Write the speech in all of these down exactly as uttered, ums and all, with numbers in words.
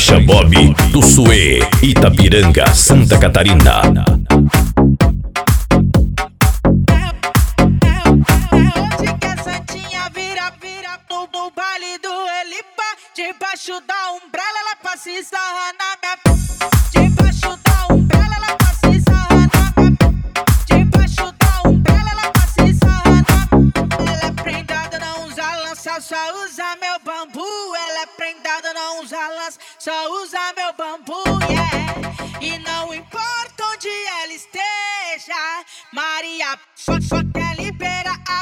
Caixa Bob do Suê, Itapiranga, Santa Catarina. Debaixo da umbrella ela passa e sarra na minha. Debaixo da umbrella ela passa e sarra na minha. Debaixo da umbrella ela passa e sarra na minha. Ela é prendada, não usa lança, só usa meu bambu. Ela é prendada, não usa lança, só usa meu bambu, yeah. E não importa onde ela esteja, Maria só, só quer liberar a.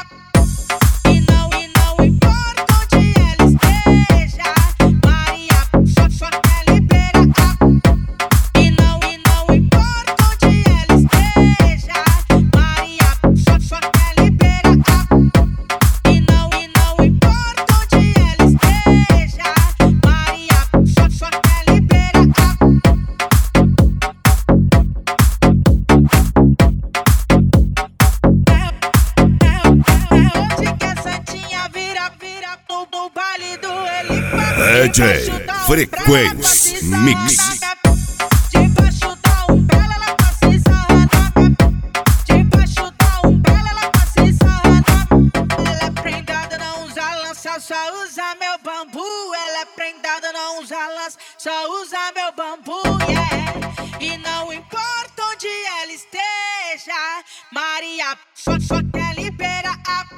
D J Frequency Mix. Debaixo da umbrella ela passa e sarra na minha. Debaixo da umbrella ela passa e sarra na minha. Ela é prendada, não usa lança, só usa meu bambu. Ela é prendada, não usa lança, só usa meu bambu, yeah. E não importa onde ela esteja, Maria só, só quer liberar a.